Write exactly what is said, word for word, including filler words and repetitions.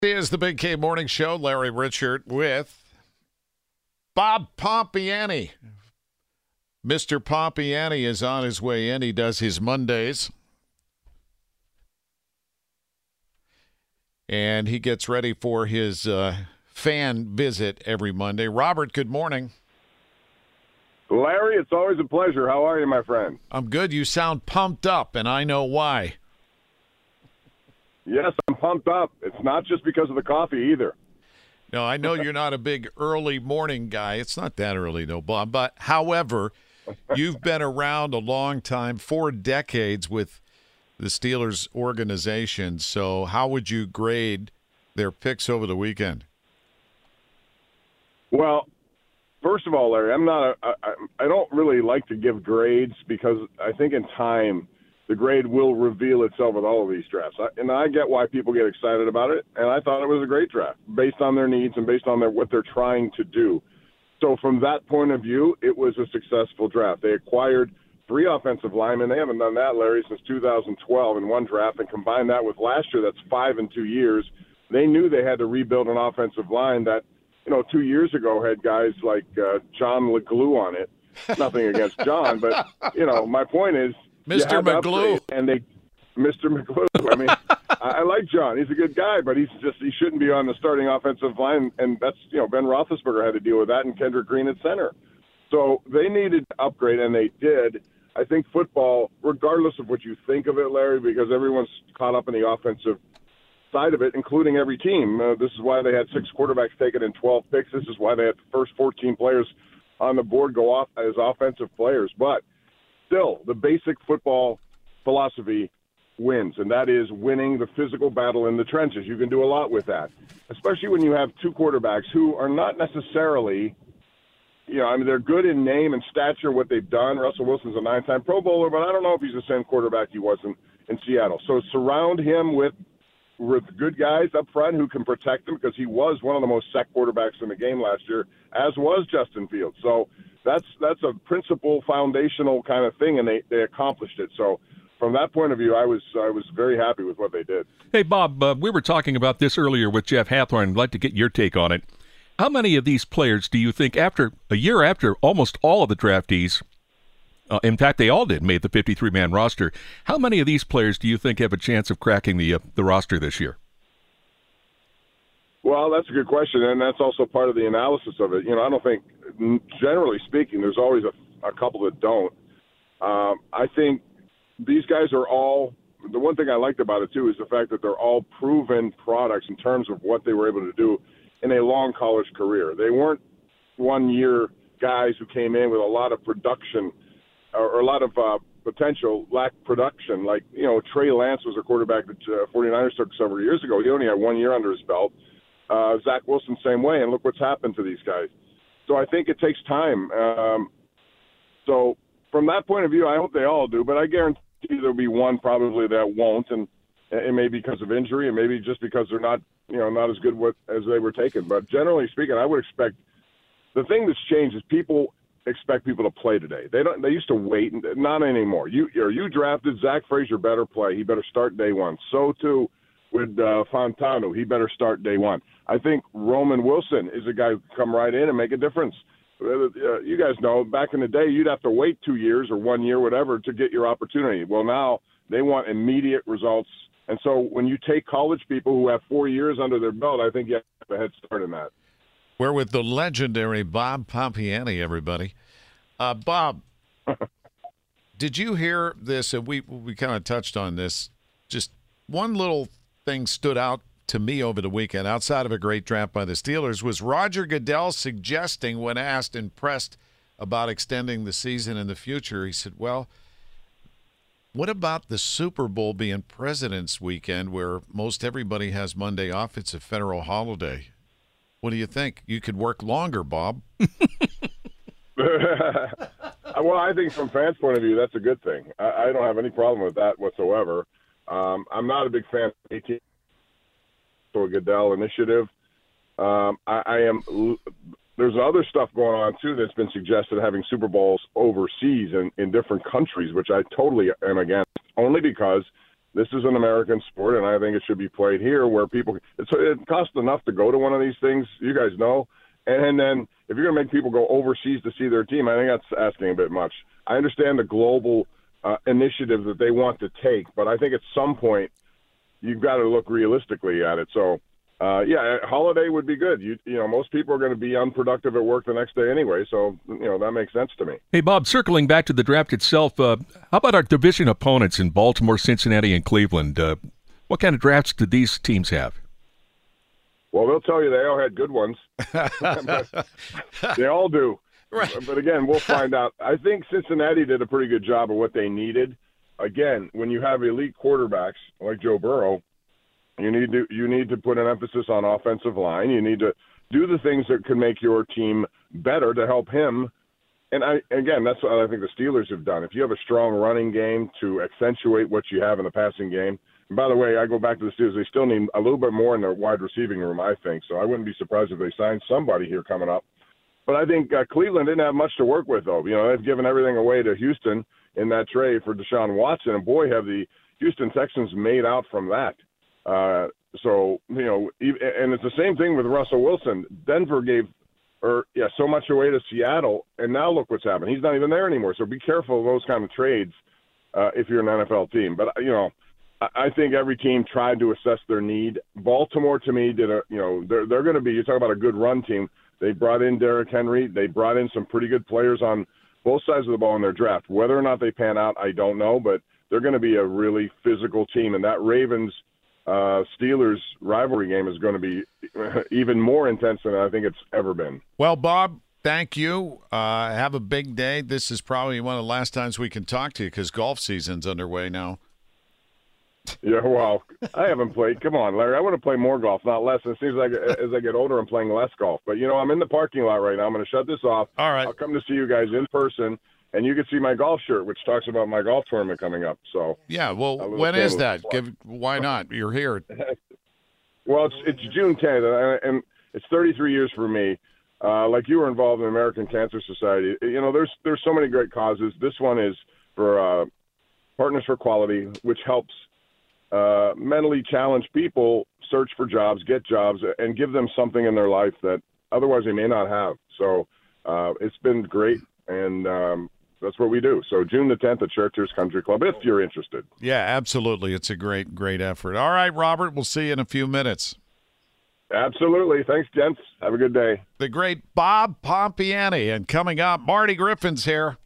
Is the Big K Morning Show. Larry Richert with Bob Pompiani. Mister Pompiani is on his way in. He does his Mondays. And he gets ready for his uh, fan visit every Monday. Robert, good morning. Larry, it's always a pleasure. How are you, my friend? I'm good. You sound pumped up, and I know why. Yes, I'm pumped up. It's not just because of the coffee either. No, I know you're not a big early morning guy. It's not that early, though, Bob. But, however, you've been around a long time, four decades with the Steelers organization. So how would you grade their picks over the weekend? Well, first of all, Larry, I'm not. A, I, I don't really like to give grades because I think in time the grade will reveal itself with all of these drafts. I, and I get why people get excited about it, and I thought it was a great draft based on their needs and based on their, what they're trying to do. So from that point of view, it was a successful draft. They acquired three offensive linemen. They haven't done that, Larry, since two thousand twelve in one draft, and combine that with last year, that's five in two years. They knew they had to rebuild an offensive line that, you know, two years ago had guys like uh, John LeGlue on it. Nothing against John, but, you know, my point is, Mister McGlue. And they, Mister McGlue. I mean, I, I like John. He's a good guy, but he's just he shouldn't be on the starting offensive line. And that's, you know, Ben Roethlisberger had to deal with that, and Kendrick Green at center. So they needed to upgrade, and they did. I think football, regardless of what you think of it, Larry, because everyone's caught up in the offensive side of it, including every team. Uh, this is why they had six quarterbacks taken in twelve picks. This is why they had the first fourteen players on the board go off as offensive players. But still, the basic football philosophy wins, and that is winning the physical battle in the trenches. You can do a lot with that, especially when you have two quarterbacks who are not necessarily, you know, I mean, they're good in name and stature, what they've done. Russell Wilson's a nine-time Pro Bowler, but I don't know if he's the same quarterback he was in, in Seattle. So surround him with with good guys up front who can protect him, because he was one of the most sacked quarterbacks in the game last year, as was Justin Fields. So that's that's a principal, foundational kind of thing, and they, they accomplished it. So from that point of view, I was I was very happy with what they did. Hey, Bob, uh, we were talking about this earlier with Jeff Hathhorn. I'd like to get your take on it. How many of these players do you think, after a year after almost all of the draftees, uh, in fact, they all did, made the fifty-three man roster, how many of these players do you think have a chance of cracking the uh, the roster this year? Well, that's a good question, and that's also part of the analysis of it. You know, I don't think, generally speaking, there's always a, a couple that don't. Um, I think these guys are all – the one thing I liked about it, too, is the fact that they're all proven products in terms of what they were able to do in a long college career. They weren't one-year guys who came in with a lot of production or, or a lot of uh, potential, lack production. Like, you know, Trey Lance was a quarterback that uh, 49ers took several years ago. He only had one year under his belt. Uh, Zach Wilson, same way, and look what's happened to these guys. So I think it takes time. Um, so from that point of view, I hope they all do, but I guarantee there'll be one probably that won't, and it may be because of injury, and maybe just because they're not, you know, not as good with, as they were taken. But generally speaking, I would expect the thing that's changed is people expect people to play today. They don't. They used to wait, not anymore. You, or you drafted Zach Frazier, better play. He better start day one. So too with uh, Fontano, he better start day one. I think Roman Wilson is a guy who can come right in and make a difference. Uh, you guys know, back in the day, you'd have to wait two years or one year, whatever, to get your opportunity. Well, now they want immediate results. And so when you take college people who have four years under their belt, I think you have a head start in that. We're with the legendary Bob Pompiani, everybody. Uh, Bob, did you hear this? And we, we kind of touched on this. Just one little thing stood out to me over the weekend, outside of a great draft by the Steelers, was Roger Goodell suggesting, when asked and pressed about extending the season in the future, he said, well, what about the Super Bowl being President's Weekend, where most everybody has Monday off? It's a federal holiday. What do you think? You could work longer, Bob. Well, I think from fans' point of view, that's a good thing. I, I don't have any problem with that whatsoever. Um, I'm not a big fan of the eighteen Goodell initiative. Um, I, I am. There's other stuff going on too that's been suggested, having Super Bowls overseas in, in different countries, which I totally am against. Only because this is an American sport, and I think it should be played here where people it's, – it costs enough to go to one of these things, you guys know. And, and then if you're going to make people go overseas to see their team, I think that's asking a bit much. I understand the global uh, initiative that they want to take, but I think at some point you've got to look realistically at it. So, uh, yeah, a holiday would be good. You, you know, most people are going to be unproductive at work the next day anyway, so, you know, that makes sense to me. Hey, Bob, circling back to the draft itself, uh, how about our division opponents in Baltimore, Cincinnati, and Cleveland? Uh, what kind of drafts did these teams have? Well, they'll tell you they all had good ones. They all do. Right. But, again, we'll find out. I think Cincinnati did a pretty good job of what they needed. Again, when you have elite quarterbacks like Joe Burrow, you need to you need to put an emphasis on offensive line. You need to do the things that can make your team better to help him. And, I again, that's what I think the Steelers have done. If you have a strong running game to accentuate what you have in the passing game, and by the way, I go back to the Steelers, they still need a little bit more in their wide receiving room, I think. So I wouldn't be surprised if they signed somebody here coming up. But I think uh, Cleveland didn't have much to work with, though. You know, they've given everything away to Houston in that trade for Deshaun Watson, and boy, have the Houston Texans made out from that. Uh, so, you know, and it's the same thing with Russell Wilson. Denver gave or yeah so much away to Seattle, and now look what's happened. He's not even there anymore. So be careful of those kind of trades uh, if you're an N F L team. But, you know, I think every team tried to assess their need. Baltimore, to me, did a, you know, they're, they're going to be, you talk about a good run team. They brought in Derrick Henry. They brought in some pretty good players on both sides of the ball in their draft. Whether or not they pan out, I don't know, but they're going to be a really physical team. And that Ravens uh, Steelers rivalry game is going to be even more intense than I think it's ever been. Well, Bob, thank you. Uh, have a big day. This is probably one of the last times we can talk to you because golf season's underway now. Yeah, well, I haven't played. Come on, Larry. I want to play more golf, not less. It seems like as I get older, I'm playing less golf. But, you know, I'm in the parking lot right now. I'm going to shut this off. All right. I'll come to see you guys in person, and you can see my golf shirt, which talks about my golf tournament coming up. So yeah, well, when is that? Give, why not? You're here. Well, it's it's June tenth, and it's thirty-three years for me. Uh, like you were involved in the American Cancer Society. You know, there's there's so many great causes. This one is for uh, Partners for Quality, which helps uh, mentally challenged people search for jobs, get jobs, and give them something in their life that otherwise they may not have. So uh, it's been great, and um, that's what we do. So June the tenth at Chartiers Country Club, if you're interested. Yeah, absolutely. It's a great, great effort. All right, Robert, we'll see you in a few minutes. Absolutely. Thanks, gents. Have a good day. The great Bob Pompiani. And coming up, Marty Griffin's here.